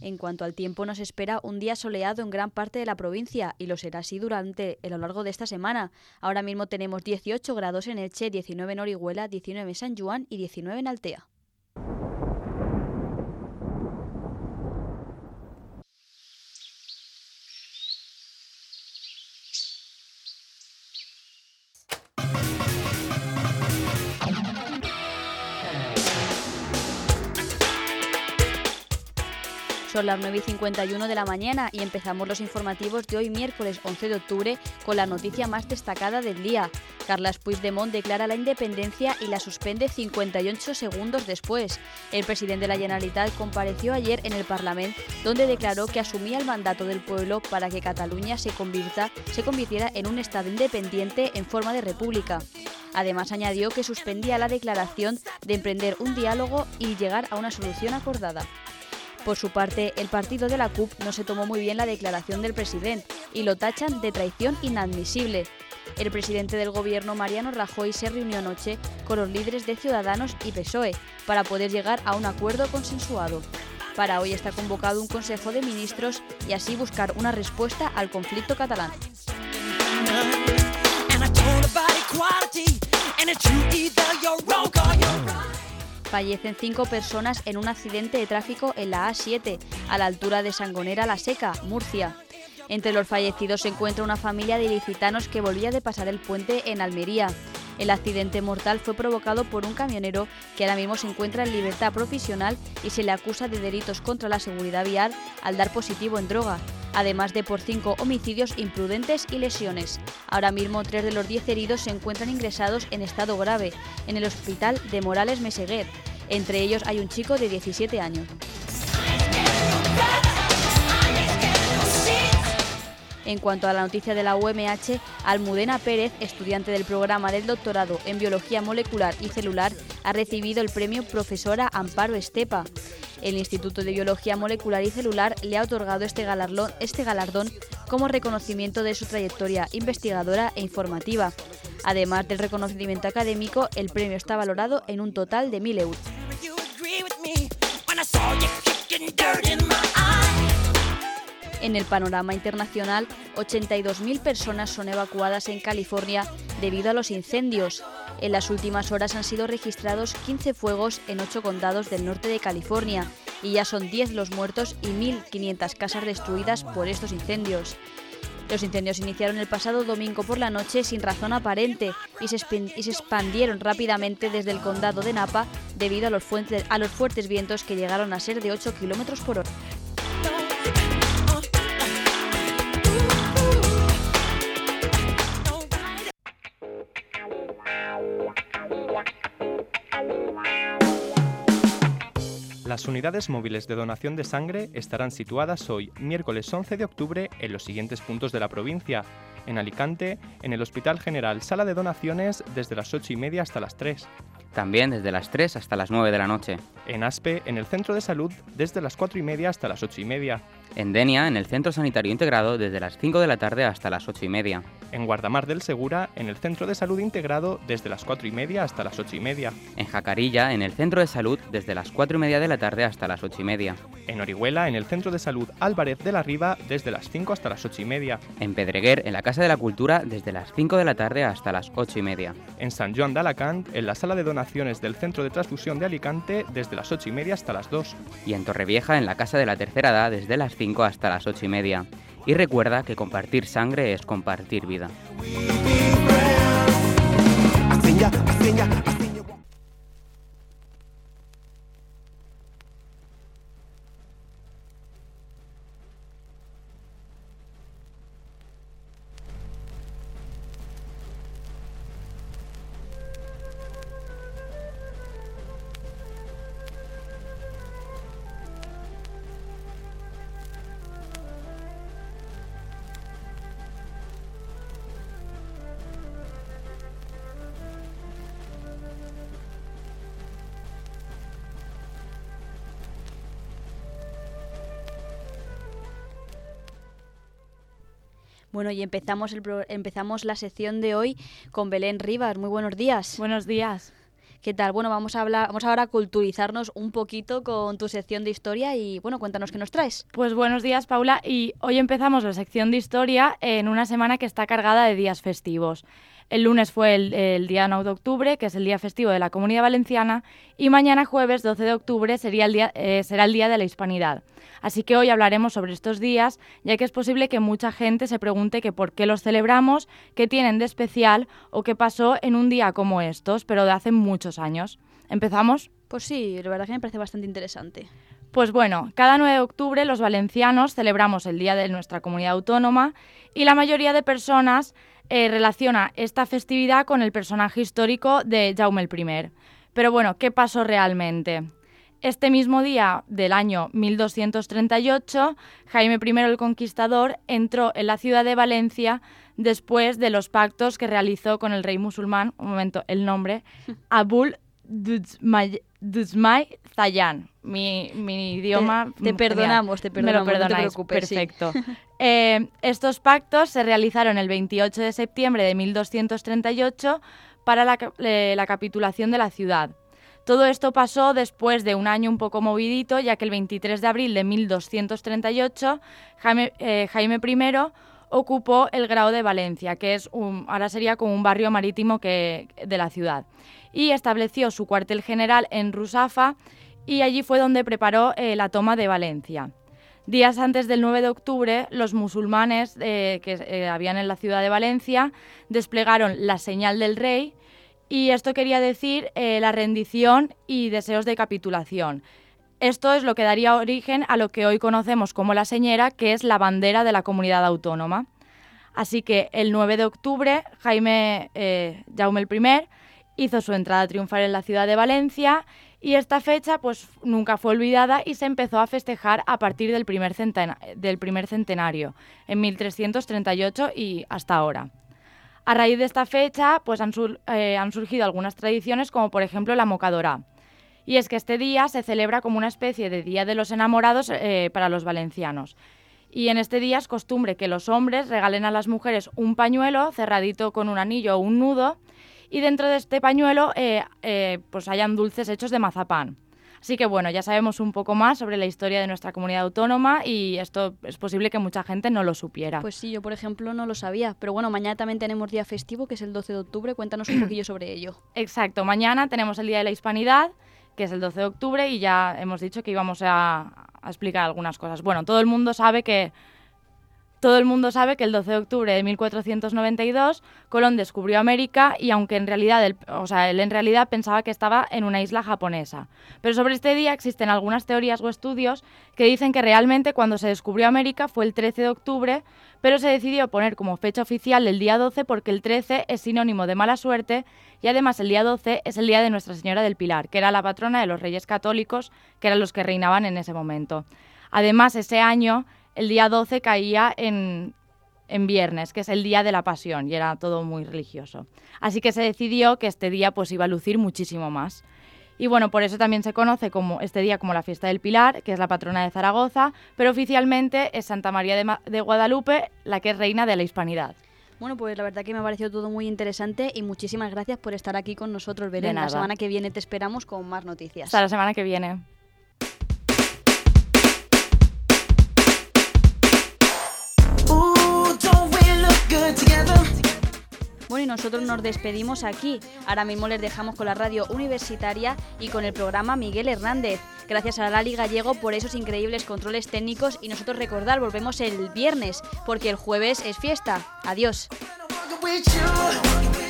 En cuanto al tiempo, nos espera un día soleado en gran parte de la provincia y lo será así a lo largo de esta semana. Ahora mismo tenemos 18 grados en Elche, 19 en Orihuela, 19 en Sant Joan y 19 en Altea. Son las 9:51 de la mañana y empezamos los informativos de hoy miércoles 11 de octubre con la noticia más destacada del día. Carles Puigdemont declara la independencia y la suspende 58 segundos después. El presidente de la Generalitat compareció ayer en el Parlamento, donde declaró que asumía el mandato del pueblo para que Cataluña se convirtiera en un estado independiente en forma de república. Además, añadió que suspendía la declaración de emprender un diálogo y llegar a una solución acordada. Por su parte, el partido de la CUP no se tomó muy bien la declaración del presidente y lo tachan de traición inadmisible. El presidente del gobierno, Mariano Rajoy, se reunió anoche con los líderes de Ciudadanos y PSOE para poder llegar a un acuerdo consensuado. Para hoy está convocado un Consejo de Ministros y así buscar una respuesta al conflicto catalán. Fallecen 5 personas en un accidente de tráfico en la A7, a la altura de Sangonera la Seca, Murcia. Entre los fallecidos se encuentra una familia de ilicitanos que volvía de pasar el puente en Almería. El accidente mortal fue provocado por un camionero que ahora mismo se encuentra en libertad provisional y se le acusa de delitos contra la seguridad vial al dar positivo en droga, además de por 5 homicidios imprudentes y lesiones. Ahora mismo 3 de los 10 heridos se encuentran ingresados en estado grave en el hospital de Morales Meseguer. Entre ellos hay un chico de 17 años. En cuanto a la noticia de la UMH, Almudena Pérez, estudiante del programa del doctorado en Biología Molecular y Celular, ha recibido el premio Profesora Amparo Estepa. El Instituto de Biología Molecular y Celular le ha otorgado este galardón como reconocimiento de su trayectoria investigadora e informativa. Además del reconocimiento académico, el premio está valorado en un total de 1.000 euros. En el panorama internacional, 82.000 personas son evacuadas en California debido a los incendios. En las últimas horas han sido registrados 15 fuegos en 8 condados del norte de California y ya son 10 los muertos y 1.500 casas destruidas por estos incendios. Los incendios iniciaron el pasado domingo por la noche sin razón aparente y se expandieron rápidamente desde el condado de Napa debido a los fuertes vientos que llegaron a ser de 8 km por hora. Las unidades móviles de donación de sangre estarán situadas hoy, miércoles 11 de octubre, en los siguientes puntos de la provincia. En Alicante, en el Hospital General Sala de Donaciones, desde las 8:30 hasta las 3. También desde las 3 hasta las 9 de la noche. En Aspe, en el Centro de Salud, desde las 4:30 hasta las 8:30. En Denia, en el Centro Sanitario Integrado, desde las 5 de la tarde hasta las 8:30. En Guardamar del Segura, en el Centro de Salud Integrado, desde las 4:30 hasta las 8:30. En Jacarilla, en el Centro de Salud, desde las 4:30 de la tarde hasta las 8:30. En Orihuela, en el Centro de Salud Álvarez de la Riva, desde las 5 hasta las 8:30. En Pedreguer, en la Casa de la Cultura, desde las 5 de la tarde hasta las 8:30. En Sant Joan d'Alacant, en la Sala de Donaciones del Centro de Transfusión de Alicante, desde las 8:30 hasta las 2. Y en Torrevieja, en la Casa de la Tercera Edad, desde las 5 hasta las 8:30. Y recuerda que compartir sangre es compartir vida. Bueno, y empezamos la sección de hoy con Belén Rivas. Muy buenos días. Buenos días. ¿Qué tal? Bueno, vamos ahora a culturizarnos un poquito con tu sección de historia y, bueno, cuéntanos qué nos traes. Pues buenos días, Paula, y hoy empezamos la sección de historia en una semana que está cargada de días festivos. El lunes fue el día 9 de octubre, que es el día festivo de la Comunidad Valenciana, y mañana jueves 12 de octubre será el día de la Hispanidad. Así que hoy hablaremos sobre estos días, ya que es posible que mucha gente se pregunte que por qué los celebramos, qué tienen de especial o qué pasó en un día como estos, pero de hace muchos años. ¿Empezamos? Pues sí, la verdad que me parece bastante interesante. Pues bueno, cada 9 de octubre los valencianos celebramos el día de nuestra comunidad autónoma y la mayoría de personas relaciona esta festividad con el personaje histórico de Jaume I. Pero bueno, ¿qué pasó realmente? Este mismo día del año 1238, Jaime I el Conquistador entró en la ciudad de Valencia después de los pactos que realizó con el rey musulmán, un momento, el nombre, Abul Dusmay Zayan. Mi idioma... Te perdonamos, me lo perdonáis, no te preocupes. Perfecto. Sí. Estos pactos se realizaron el 28 de septiembre de 1238 para la capitulación de la ciudad. Todo esto pasó después de un año un poco movidito, ya que el 23 de abril de 1238 Jaime I ocupó el Grao de Valencia, que ahora sería como un barrio marítimo de la ciudad, y estableció su cuartel general en Rusafa, y allí fue donde preparó la toma de Valencia. Días antes del 9 de octubre, los musulmanes que habían en la ciudad de Valencia desplegaron la señal del rey, y esto quería decir la rendición y deseos de capitulación. Esto es lo que daría origen a lo que hoy conocemos como la señera, que es la bandera de la comunidad autónoma. Así que el 9 de octubre, Jaume I hizo su entrada triunfal en la ciudad de Valencia, y esta fecha pues nunca fue olvidada y se empezó a festejar a partir del primer centenario, en 1338 y hasta ahora. A raíz de esta fecha pues han surgido algunas tradiciones, como por ejemplo la mocadora. Y es que este día se celebra como una especie de Día de los Enamorados para los valencianos. Y en este día es costumbre que los hombres regalen a las mujeres un pañuelo cerradito con un anillo o un nudo, y dentro de este pañuelo pues hayan dulces hechos de mazapán. Así que bueno, ya sabemos un poco más sobre la historia de nuestra comunidad autónoma, y esto es posible que mucha gente no lo supiera. Pues sí, yo por ejemplo no lo sabía, pero bueno, mañana también tenemos día festivo, que es el 12 de octubre, cuéntanos un poquillo sobre ello. Exacto, mañana tenemos el Día de la Hispanidad, que es el 12 de octubre, y ya hemos dicho que íbamos a explicar algunas cosas. Bueno, todo el mundo sabe que el 12 de octubre de 1492 Colón descubrió América, y aunque en realidad él en realidad pensaba que estaba en una isla japonesa. Pero sobre este día existen algunas teorías o estudios que dicen que realmente cuando se descubrió América fue el 13 de octubre, pero se decidió poner como fecha oficial el día 12 porque el 13 es sinónimo de mala suerte, y además el día 12 es el día de Nuestra Señora del Pilar, que era la patrona de los reyes católicos, que eran los que reinaban en ese momento. Además, ese año el día 12 caía en viernes, que es el día de la Pasión, y era todo muy religioso. Así que se decidió que este día pues iba a lucir muchísimo más. Y bueno, por eso también se conoce como este día como la Fiesta del Pilar, que es la patrona de Zaragoza, pero oficialmente es Santa María de Guadalupe la que es reina de la Hispanidad. Bueno, pues la verdad que me ha parecido todo muy interesante, y muchísimas gracias por estar aquí con nosotros, Belén. La semana que viene te esperamos con más noticias. Hasta la semana que viene. Bueno, y nosotros nos despedimos aquí. Ahora mismo les dejamos con la radio universitaria y con el programa Miguel Hernández. Gracias a Lali Gallego por esos increíbles controles técnicos, y nosotros recordar, volvemos el viernes, porque el jueves es fiesta. Adiós.